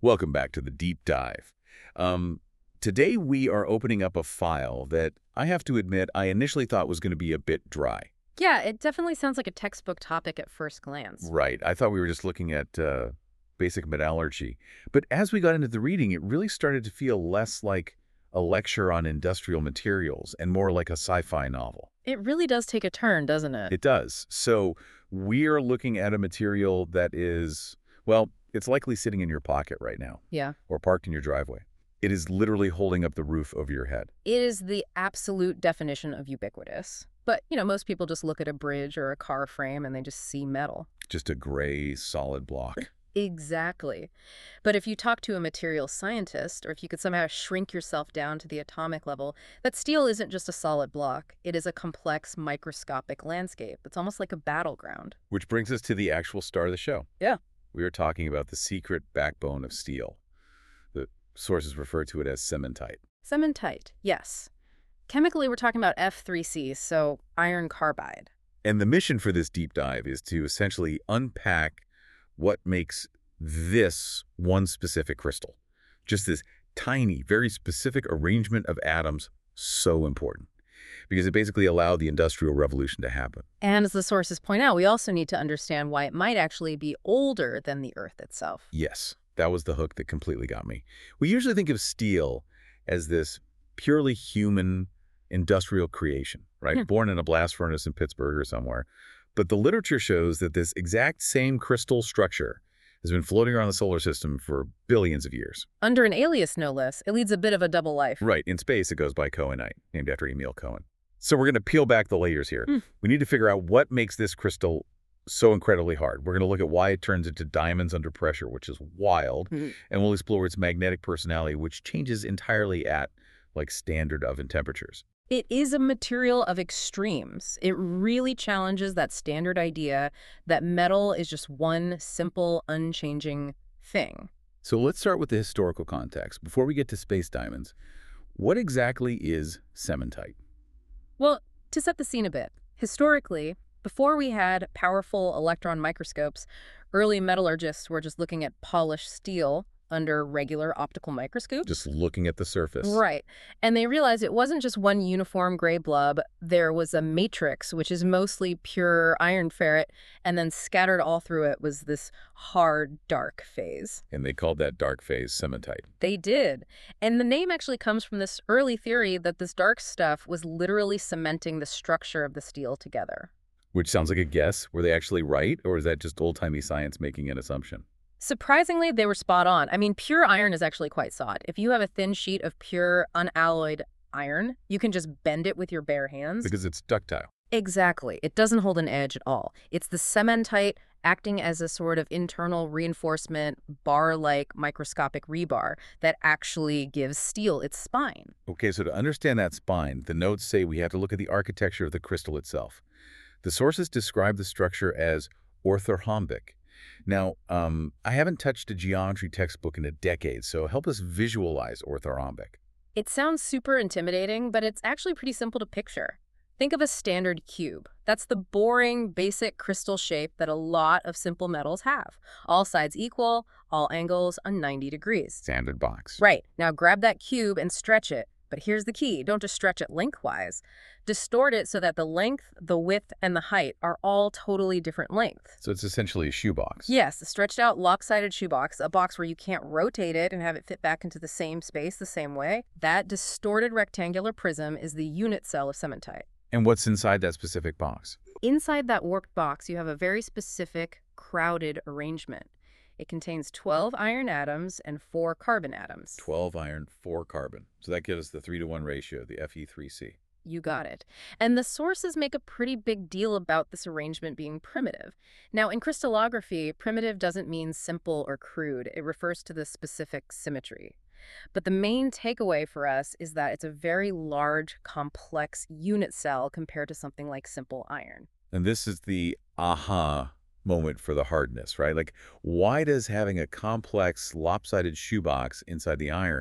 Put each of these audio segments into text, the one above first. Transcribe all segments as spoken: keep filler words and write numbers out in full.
Welcome back to the deep dive. Um, today we are opening up a file that I have to admit I initially thought was going to be a bit dry. Yeah, it definitely sounds like a textbook topic at first glance. Right. I thought we were just looking at uh, basic metallurgy. But as we got into the reading, it really started to feel less like a lecture on industrial materials and more like a sci-fi novel. It really does take a turn, doesn't it? It does. So we're looking at a material that is, well, it's likely sitting in your pocket right now. Yeah. Or parked in your driveway. It is literally holding up the roof over your head. It is the absolute definition of ubiquitous. But, you know, most people just look at a bridge or a car frame and they just see metal. Just a gray, solid block. Exactly. But if you talk to a material scientist, or if you could somehow shrink yourself down to the atomic level, that steel isn't just a solid block. It is a complex, microscopic landscape. It's almost like a battleground. Which brings us to the actual star of the show. Yeah. We are talking about the secret backbone of steel. The sources refer to it as cementite. Cementite, yes. Chemically, we're talking about F three C, so iron carbide. And the mission for this deep dive is to essentially unpack what makes this one specific crystal, just this tiny, very specific arrangement of atoms, so important. Because it basically allowed the Industrial Revolution to happen. And as the sources point out, we also need to understand why it might actually be older than the Earth itself. Yes, that was the hook that completely got me. We usually think of steel as this purely human industrial creation, right? Hmm. Born in a blast furnace in Pittsburgh or somewhere. But the literature shows that this exact same crystal structure has been floating around the solar system for billions of years. Under an alias, no less. It leads a bit of a double life. Right. In space, it goes by Cohenite, named after Emil Cohen. So we're going to peel back the layers here. Hmm. We need to figure out what makes this crystal so incredibly hard. We're going to look at why it turns into diamonds under pressure, which is wild. Hmm. And we'll explore its magnetic personality, which changes entirely at, like, standard oven temperatures. It is a material of extremes. It really challenges that standard idea that metal is just one simple, unchanging thing. So let's start with the historical context. Before we get to space diamonds, what exactly is cementite? Well, to set the scene a bit, historically, before we had powerful electron microscopes, early metallurgists were just looking at polished steel under regular optical microscopes. Just looking at the surface. Right. And they realized it wasn't just one uniform gray blub. There was a matrix, which is mostly pure iron ferrite, and then scattered all through it was this hard, dark phase. And they called that dark phase cementite. They did. And the name actually comes from this early theory that this dark stuff was literally cementing the structure of the steel together. Which sounds like a guess. Were they actually right, or is that just old-timey science making an assumption? Surprisingly, they were spot on. I mean, pure iron is actually quite soft. If you have a thin sheet of pure, unalloyed iron, you can just bend it with your bare hands. Because it's ductile. Exactly. It doesn't hold an edge at all. It's the cementite acting as a sort of internal reinforcement, bar-like microscopic rebar that actually gives steel its spine. Okay, so to understand that spine, the notes say we have to look at the architecture of the crystal itself. The sources describe the structure as orthorhombic. Now, um, I haven't touched a geometry textbook in a decade, so help us visualize orthorhombic. It sounds super intimidating, but it's actually pretty simple to picture. Think of a standard cube. That's the boring, basic crystal shape that a lot of simple metals have. All sides equal, all angles on ninety degrees. Standard box. Right. Now grab that cube and stretch it. But here's the key. Don't just stretch it lengthwise. Distort it so that the length, the width, and the height are all totally different lengths. So it's essentially a shoebox. Yes, a stretched out lopsided shoebox, a box where you can't rotate it and have it fit back into the same space the same way. That distorted rectangular prism is the unit cell of cementite. And what's inside that specific box? Inside that warped box, you have a very specific, crowded arrangement. It contains twelve iron atoms and four carbon atoms. twelve iron, four carbon. So that gives us the three to one ratio, the F E three C. You got it. And the sources make a pretty big deal about this arrangement being primitive. Now, in crystallography, primitive doesn't mean simple or crude. It refers to the specific symmetry. But the main takeaway for us is that it's a very large, complex unit cell compared to something like simple iron. And this is the aha moment for the hardness, right? Like, why does having a complex, lopsided shoebox inside the iron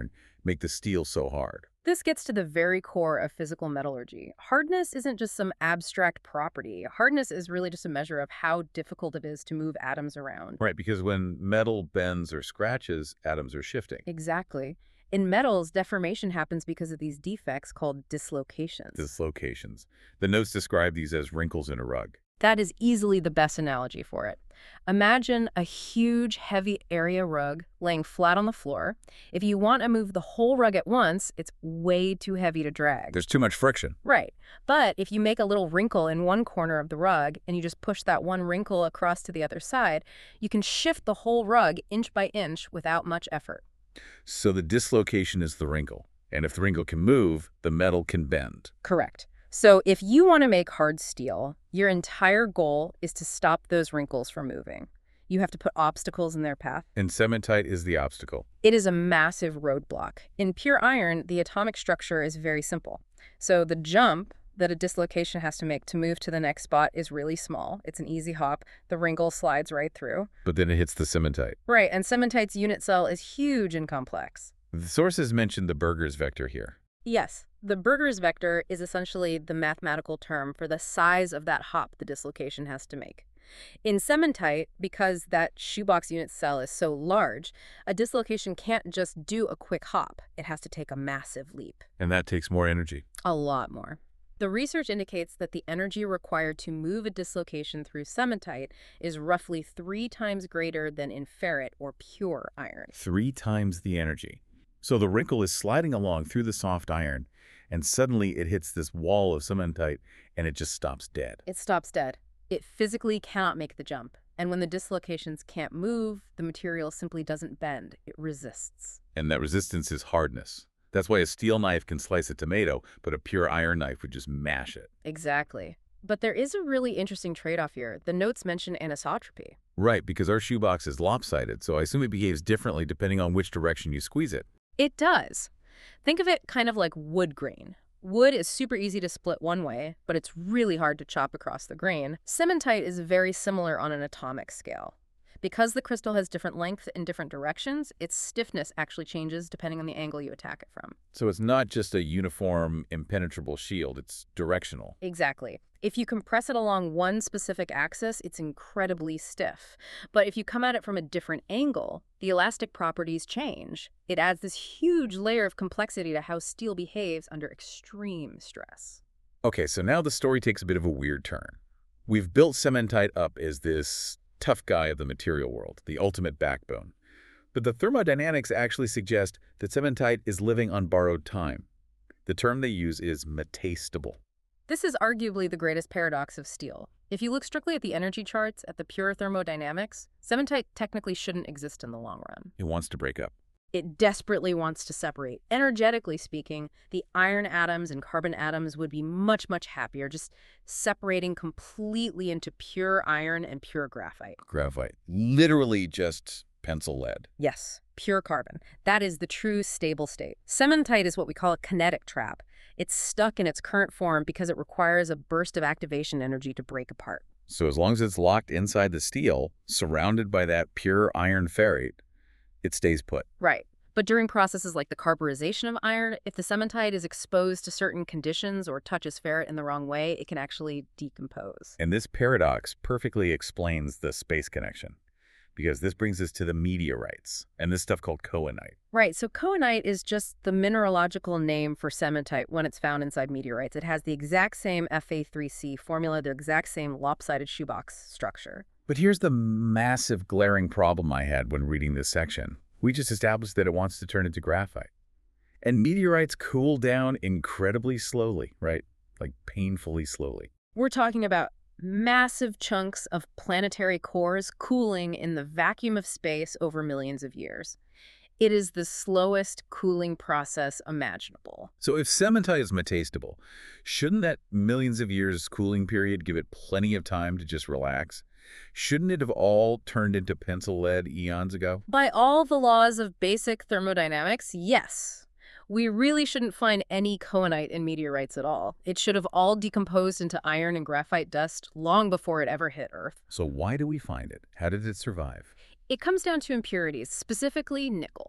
make the steel so hard? This gets to the very core of physical metallurgy. Hardness isn't just some abstract property. Hardness is really just a measure of how difficult it is to move atoms around. Right, because when metal bends or scratches, atoms are shifting. Exactly. In metals, deformation happens because of these defects called dislocations. Dislocations. The notes describe these as wrinkles in a rug. That is easily the best analogy for it. Imagine a huge, heavy area rug laying flat on the floor. If you want to move the whole rug at once, it's way too heavy to drag. There's too much friction. Right. But if you make a little wrinkle in one corner of the rug and you just push that one wrinkle across to the other side, you can shift the whole rug inch by inch without much effort. So the dislocation is the wrinkle. And if the wrinkle can move, the metal can bend. Correct. So if you want to make hard steel, your entire goal is to stop those wrinkles from moving. You have to put obstacles in their path. And cementite is the obstacle. It is a massive roadblock. In pure iron, the atomic structure is very simple. So the jump that a dislocation has to make to move to the next spot is really small. It's an easy hop. The wrinkle slides right through. But then it hits the cementite. Right, and cementite's unit cell is huge and complex. The sources mentioned the Burgers vector here. Yes, the Burgers vector is essentially the mathematical term for the size of that hop the dislocation has to make. In cementite, because that shoebox unit cell is so large, a dislocation can't just do a quick hop. It has to take a massive leap. And that takes more energy. A lot more. The research indicates that the energy required to move a dislocation through cementite is roughly three times greater than in ferrite or pure iron. Three times the energy. So the wrinkle is sliding along through the soft iron, and suddenly it hits this wall of cementite, and it just stops dead. It stops dead. It physically cannot make the jump. And when the dislocations can't move, the material simply doesn't bend. It resists. And that resistance is hardness. That's why a steel knife can slice a tomato, but a pure iron knife would just mash it. Exactly. But there is a really interesting trade-off here. The notes mention anisotropy. Right, because our shoebox is lopsided, so I assume it behaves differently depending on which direction you squeeze it. It does. Think of it kind of like wood grain. Wood is super easy to split one way, but it's really hard to chop across the grain. Cementite is very similar on an atomic scale. Because the crystal has different length in different directions, its stiffness actually changes depending on the angle you attack it from. So it's not just a uniform, impenetrable shield, it's directional. Exactly. If you compress it along one specific axis, it's incredibly stiff. But if you come at it from a different angle, the elastic properties change. It adds this huge layer of complexity to how steel behaves under extreme stress. Okay, so now the story takes a bit of a weird turn. We've built cementite up as this tough guy of the material world, the ultimate backbone. But the thermodynamics actually suggest that cementite is living on borrowed time. The term they use is metastable. This is arguably the greatest paradox of steel. If you look strictly at the energy charts, at the pure thermodynamics, cementite technically shouldn't exist in the long run. It wants to break up. It desperately wants to separate. Energetically speaking, the iron atoms and carbon atoms would be much, much happier, just separating completely into pure iron and pure graphite. Graphite. Literally just pencil lead. Yes, pure carbon. That is the true stable state. Cementite is what we call a kinetic trap. It's stuck in its current form because it requires a burst of activation energy to break apart. So as long as it's locked inside the steel, surrounded by that pure iron ferrite, it stays put. Right. But during processes like the carburization of iron, if the cementite is exposed to certain conditions or touches ferrite in the wrong way, it can actually decompose. And this paradox perfectly explains the space connection, because this brings us to the meteorites and this stuff called cohenite. Right. So cohenite is just the mineralogical name for cementite when it's found inside meteorites. It has the exact same F A three C formula, the exact same lopsided shoebox structure. But here's the massive glaring problem I had when reading this section. We just established that it wants to turn into graphite. And meteorites cool down incredibly slowly, right? Like painfully slowly. We're talking about massive chunks of planetary cores cooling in the vacuum of space over millions of years. It is the slowest cooling process imaginable. So if cementite is metastable, shouldn't that millions of years cooling period give it plenty of time to just relax? Shouldn't it have all turned into pencil lead eons ago? By all the laws of basic thermodynamics, yes. We really shouldn't find any cohenite in meteorites at all. It should have all decomposed into iron and graphite dust long before it ever hit Earth. So why do we find it? How did it survive? It comes down to impurities, specifically nickel.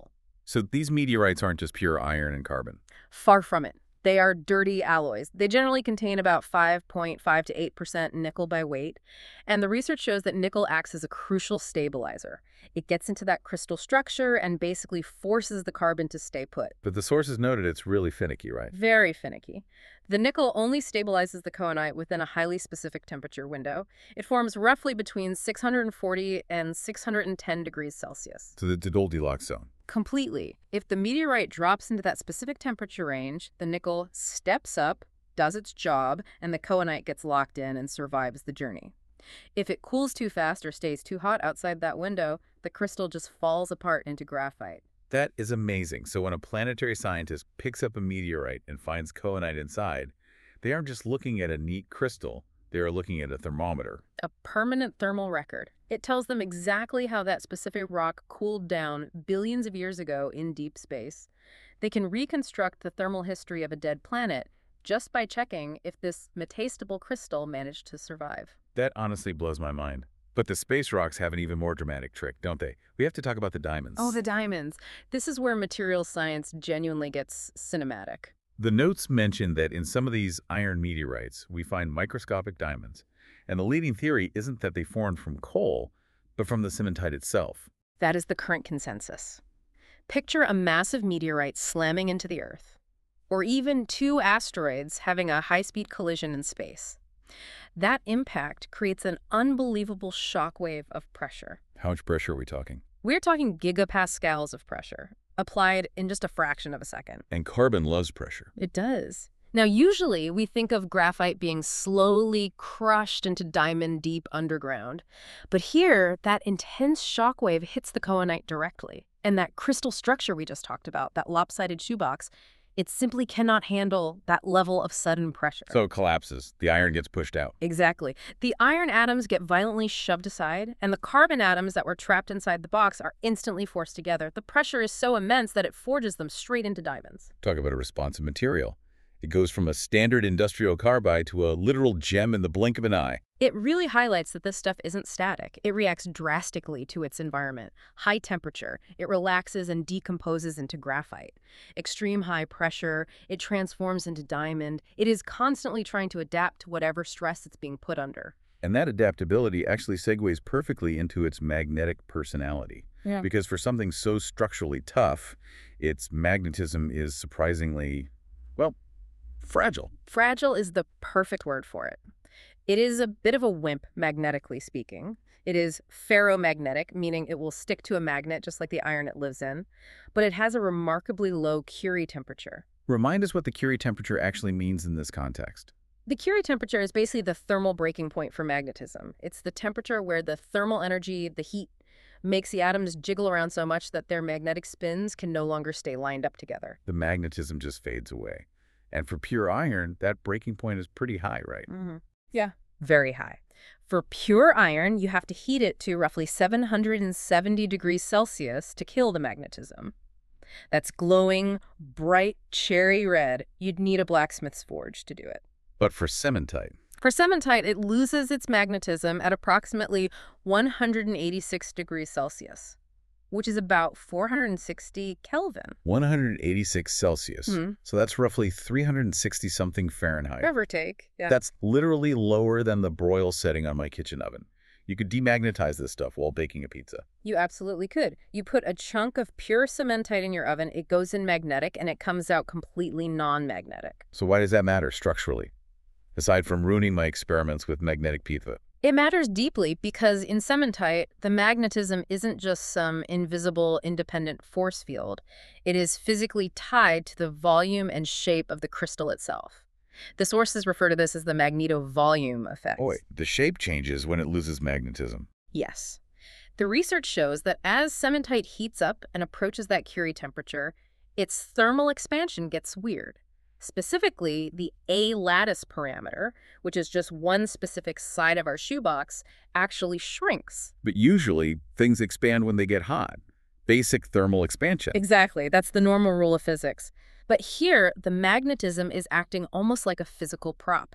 So these meteorites aren't just pure iron and carbon. Far from it. They are dirty alloys. They generally contain about five point five to eight percent nickel by weight, and the research shows that nickel acts as a crucial stabilizer. It gets into that crystal structure and basically forces the carbon to stay put. But the sources noted it's really finicky, right? Very finicky. The nickel only stabilizes the cohenite within a highly specific temperature window. It forms roughly between six hundred forty and six hundred ten degrees Celsius. So the Goldilocks zone. Completely. If the meteorite drops into that specific temperature range, the nickel steps up, does its job, and the cohenite gets locked in and survives the journey. If it cools too fast or stays too hot outside that window, the crystal just falls apart into graphite. That is amazing. So when a planetary scientist picks up a meteorite and finds cohenite inside, they aren't just looking at a neat crystal, they are looking at a thermometer. A permanent thermal record. It tells them exactly how that specific rock cooled down billions of years ago in deep space. They can reconstruct the thermal history of a dead planet just by checking if this metastable crystal managed to survive. That honestly blows my mind. But the space rocks have an even more dramatic trick, don't they? We have to talk about the diamonds. Oh, the diamonds. This is where materials science genuinely gets cinematic. The notes mention that in some of these iron meteorites, we find microscopic diamonds. And the leading theory isn't that they formed from coal, but from the cementite itself. That is the current consensus. Picture a massive meteorite slamming into the Earth, or even two asteroids having a high-speed collision in space. That impact creates an unbelievable shockwave of pressure. How much pressure are we talking? We're talking gigapascals of pressure, applied in just a fraction of a second. And carbon loves pressure. It does. Now, usually we think of graphite being slowly crushed into diamond deep underground. But here, that intense shockwave hits the cohenite directly. And that crystal structure we just talked about, that lopsided shoebox, it simply cannot handle that level of sudden pressure. So it collapses. The iron gets pushed out. Exactly. The iron atoms get violently shoved aside, and the carbon atoms that were trapped inside the box are instantly forced together. The pressure is so immense that it forges them straight into diamonds. Talk about a responsive material. It goes from a standard industrial carbide to a literal gem in the blink of an eye. It really highlights that this stuff isn't static. It reacts drastically to its environment. High temperature, it relaxes and decomposes into graphite. Extreme high pressure, it transforms into diamond. It is constantly trying to adapt to whatever stress it's being put under. And that adaptability actually segues perfectly into its magnetic personality. Yeah. Because for something so structurally tough, its magnetism is surprisingly, well, fragile. Fragile is the perfect word for it. It is a bit of a wimp, magnetically speaking. It is ferromagnetic, meaning it will stick to a magnet just like the iron it lives in, but it has a remarkably low Curie temperature. Remind us what the Curie temperature actually means in this context. The Curie temperature is basically the thermal breaking point for magnetism. It's the temperature where the thermal energy, the heat, makes the atoms jiggle around so much that their magnetic spins can no longer stay lined up together. The magnetism just fades away. And for pure iron, that breaking point is pretty high, right? Mm-hmm. Yeah. Very high. For pure iron, you have to heat it to roughly seven hundred seventy degrees Celsius to kill the magnetism. That's glowing, bright, cherry red. You'd need a blacksmith's forge to do it. But for cementite? For cementite, it loses its magnetism at approximately one hundred eighty-six degrees Celsius, which is about four hundred sixty Kelvin. one hundred eighty-six Celsius. Mm-hmm. So that's roughly three hundred sixty something Fahrenheit. Give or take. Yeah. That's literally lower than the broil setting on my kitchen oven. You could demagnetize this stuff while baking a pizza. You absolutely could. You put a chunk of pure cementite in your oven, it goes in magnetic, and it comes out completely non-magnetic. So why does that matter structurally? Aside from ruining my experiments with magnetic pizza. It matters deeply because in cementite, the magnetism isn't just some invisible independent force field. It is physically tied to the volume and shape of the crystal itself. The sources refer to this as the magneto-volume effect. Oh, wait, the shape changes when it loses magnetism. Yes. The research shows that as cementite heats up and approaches that Curie temperature, its thermal expansion gets weird. Specifically, the A-lattice parameter, which is just one specific side of our shoebox, actually shrinks. But usually, things expand when they get hot. Basic thermal expansion. Exactly. That's the normal rule of physics. But here, the magnetism is acting almost like a physical prop.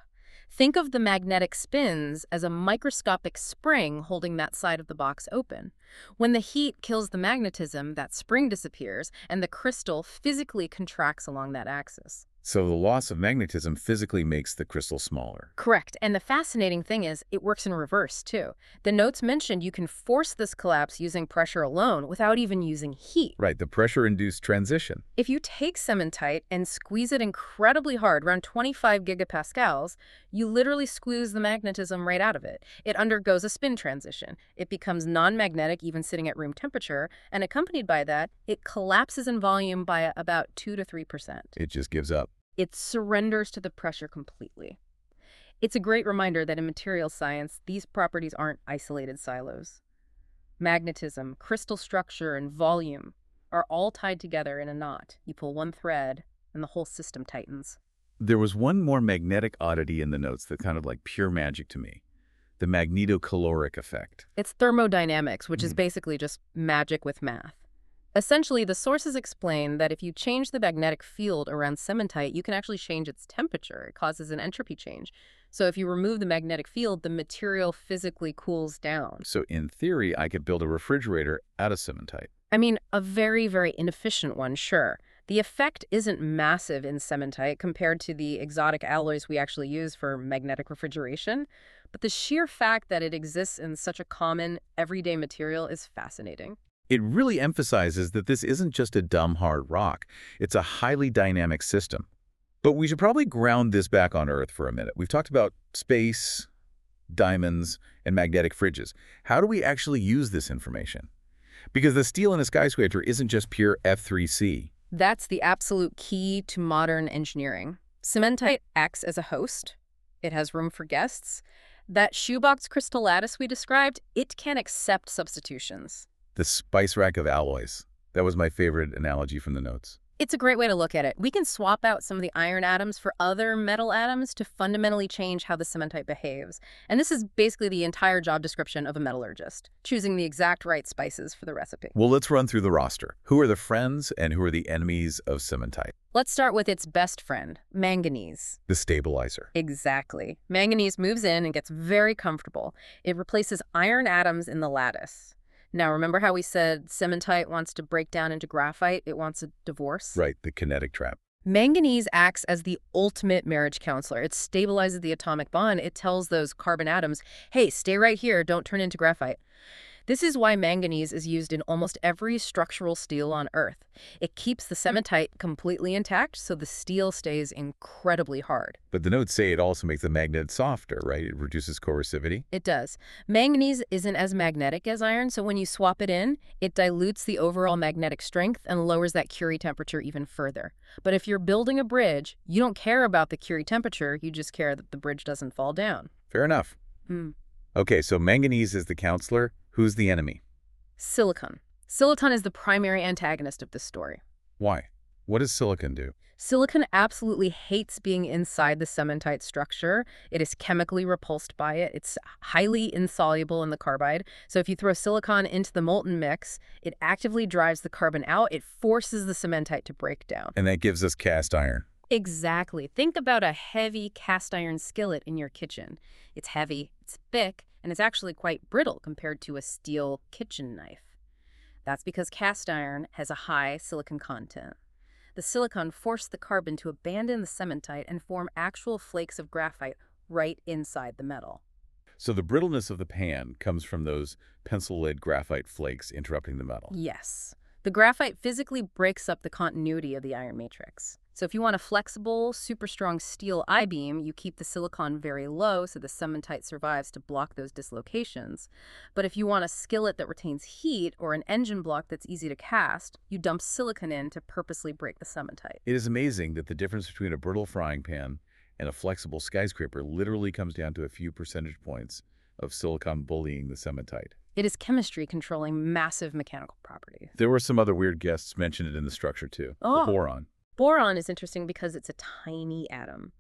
Think of the magnetic spins as a microscopic spring holding that side of the box open. When the heat kills the magnetism, that spring disappears, and the crystal physically contracts along that axis. So the loss of magnetism physically makes the crystal smaller. Correct. And the fascinating thing is, it works in reverse, too. The notes mentioned you can force this collapse using pressure alone without even using heat. Right, the pressure-induced transition. If you take cementite and squeeze it incredibly hard, around twenty-five gigapascals, you literally squeeze the magnetism right out of it. It undergoes a spin transition. It becomes non-magnetic even sitting at room temperature, and accompanied by that, it collapses in volume by about two to three percent. It just gives up. It surrenders to the pressure completely. It's a great reminder that in materials science, these properties aren't isolated silos. Magnetism, crystal structure, and volume are all tied together in a knot. You pull one thread, and the whole system tightens. There was one more magnetic oddity in the notes that kind of like pure magic to me. The magnetocaloric effect. It's thermodynamics, which is Mm. basically just magic with math. Essentially, the sources explain that if you change the magnetic field around cementite, you can actually change its temperature. It causes an entropy change. So if you remove the magnetic field, the material physically cools down. So in theory, I could build a refrigerator out of cementite. I mean, a very, very inefficient one, sure. The effect isn't massive in cementite compared to the exotic alloys we actually use for magnetic refrigeration, but the sheer fact that it exists in such a common, everyday material is fascinating. It really emphasizes that this isn't just a dumb hard rock. It's a highly dynamic system. But we should probably ground this back on Earth for a minute. We've talked about space, diamonds, and magnetic fridges. How do we actually use this information? Because the steel in a skyscraper isn't just pure F three C. That's the absolute key to modern engineering. Cementite acts as a host. It has room for guests. That shoebox crystal lattice we described, it can accept substitutions. The spice rack of alloys. That was my favorite analogy from the notes. It's a great way to look at it. We can swap out some of the iron atoms for other metal atoms to fundamentally change how the cementite behaves. And this is basically the entire job description of a metallurgist, choosing the exact right spices for the recipe. Well, let's run through the roster. Who are the friends and who are the enemies of cementite? Let's start with its best friend, manganese. The stabilizer. Exactly. Manganese moves in and gets very comfortable. It replaces iron atoms in the lattice. Now, remember how we said cementite wants to break down into graphite? It wants a divorce? Right, the kinetic trap. Manganese acts as the ultimate marriage counselor. It stabilizes the atomic bond. It tells those carbon atoms, hey, stay right here, don't turn into graphite. This is why manganese is used in almost every structural steel on Earth. It keeps the cementite completely intact, so the steel stays incredibly hard. But the notes say it also makes the magnet softer, right? It reduces coercivity. It does. Manganese isn't as magnetic as iron, so when you swap it in, it dilutes the overall magnetic strength and lowers that Curie temperature even further. But if you're building a bridge, you don't care about the Curie temperature, you just care that the bridge doesn't fall down. Fair enough. Hmm. Okay, so manganese is the counselor. Who's the enemy? Silicon. Silicon is the primary antagonist of this story. Why? What does silicon do? Silicon absolutely hates being inside the cementite structure. It is chemically repulsed by it. It's highly insoluble in the carbide. So if you throw silicon into the molten mix, it actively drives the carbon out. It forces the cementite to break down. And that gives us cast iron. Exactly. Think about a heavy cast iron skillet in your kitchen. It's heavy, it's thick, and it's actually quite brittle compared to a steel kitchen knife. That's because cast iron has a high silicon content. The silicon forced the carbon to abandon the cementite and form actual flakes of graphite right inside the metal. So the brittleness of the pan comes from those pencil-lead graphite flakes interrupting the metal. Yes. The graphite physically breaks up the continuity of the iron matrix. So if you want a flexible, super strong steel I-beam, you keep the silicon very low so the cementite survives to block those dislocations. But if you want a skillet that retains heat or an engine block that's easy to cast, you dump silicon in to purposely break the cementite. It is amazing that the difference between a brittle frying pan and a flexible skyscraper literally comes down to a few percentage points of silicon bullying the cementite. It is chemistry controlling massive mechanical properties. There were some other weird guests mentioned in the structure too. Oh. The boron. Boron is interesting because it's a tiny atom.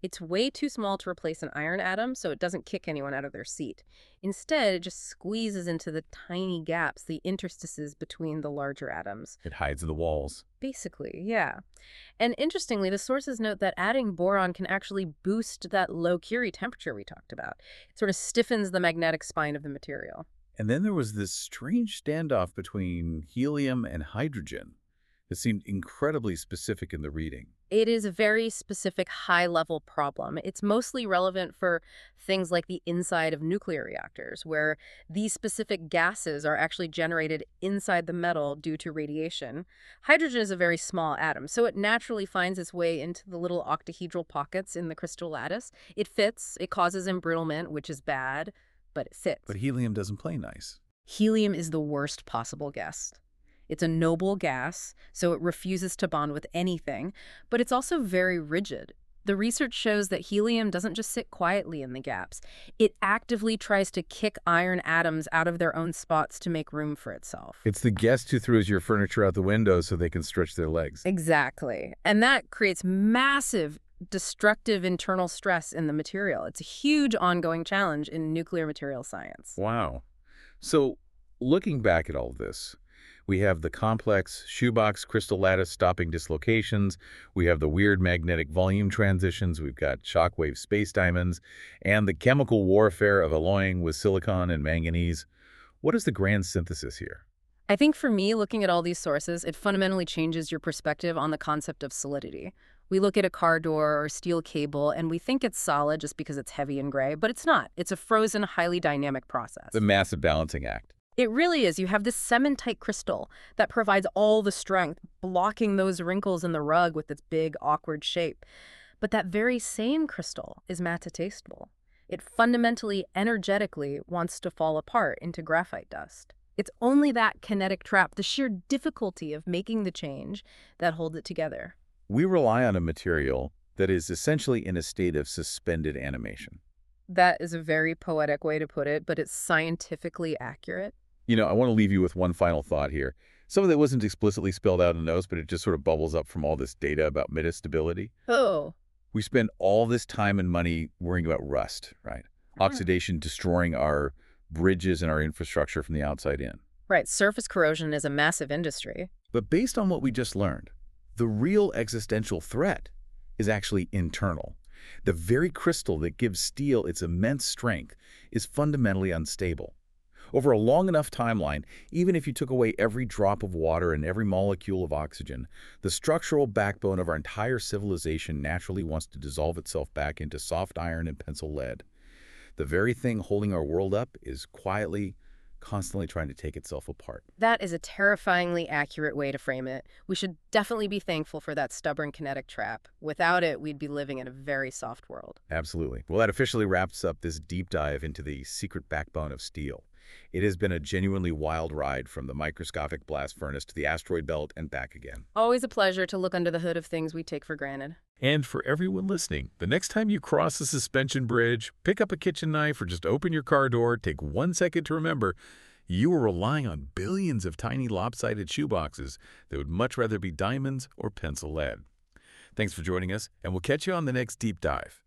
It's way too small to replace an iron atom, so it doesn't kick anyone out of their seat. Instead, it just squeezes into the tiny gaps, the interstices between the larger atoms. It hides in the walls. Basically, yeah. And interestingly, the sources note that adding boron can actually boost that low Curie temperature we talked about. It sort of stiffens the magnetic spine of the material. And then there was this strange standoff between helium and hydrogen. It seemed incredibly specific in the reading. It is a very specific high-level problem. It's mostly relevant for things like the inside of nuclear reactors, where these specific gases are actually generated inside the metal due to radiation. Hydrogen is a very small atom, so it naturally finds its way into the little octahedral pockets in the crystal lattice. It fits, it causes embrittlement, which is bad, but it fits. But helium doesn't play nice. Helium is the worst possible guest. It's a noble gas, so it refuses to bond with anything, but it's also very rigid. The research shows that helium doesn't just sit quietly in the gaps. It actively tries to kick iron atoms out of their own spots to make room for itself. It's the guest who throws your furniture out the window so they can stretch their legs. Exactly. And that creates massive destructive internal stress in the material. It's a huge ongoing challenge in nuclear material science. Wow. So, looking back at all of this, we have the complex shoebox crystal lattice stopping dislocations. We have the weird magnetic volume transitions. We've got shockwave space diamonds and the chemical warfare of alloying with silicon and manganese. What is the grand synthesis here? I think for me, looking at all these sources, it fundamentally changes your perspective on the concept of solidity. We look at a car door or steel cable and we think it's solid just because it's heavy and gray, but it's not. It's a frozen, highly dynamic process. The massive balancing act. It really is. You have this cementite crystal that provides all the strength, blocking those wrinkles in the rug with its big, awkward shape. But that very same crystal is magnetostable. It fundamentally, energetically wants to fall apart into graphite dust. It's only that kinetic trap, the sheer difficulty of making the change, that holds it together. We rely on a material that is essentially in a state of suspended animation. That is a very poetic way to put it, but it's scientifically accurate. You know, I want to leave you with one final thought here. Some of that wasn't explicitly spelled out in the notes, but it just sort of bubbles up from all this data about metastability. Oh. We spend all this time and money worrying about rust, right? Yeah. Oxidation destroying our bridges and our infrastructure from the outside in. Right. Surface corrosion is a massive industry. But based on what we just learned, the real existential threat is actually internal. The very crystal that gives steel its immense strength is fundamentally unstable. Over a long enough timeline, even if you took away every drop of water and every molecule of oxygen, the structural backbone of our entire civilization naturally wants to dissolve itself back into soft iron and pencil lead. The very thing holding our world up is quietly, constantly trying to take itself apart. That is a terrifyingly accurate way to frame it. We should definitely be thankful for that stubborn kinetic trap. Without it, we'd be living in a very soft world. Absolutely. Well, that officially wraps up this deep dive into the secret backbone of steel. It has been a genuinely wild ride from the microscopic blast furnace to the asteroid belt and back again. Always a pleasure to look under the hood of things we take for granted. And for everyone listening, the next time you cross a suspension bridge, pick up a kitchen knife, or just open your car door, take one second to remember you are relying on billions of tiny lopsided shoeboxes that would much rather be diamonds or pencil lead. Thanks for joining us, and we'll catch you on the next deep dive.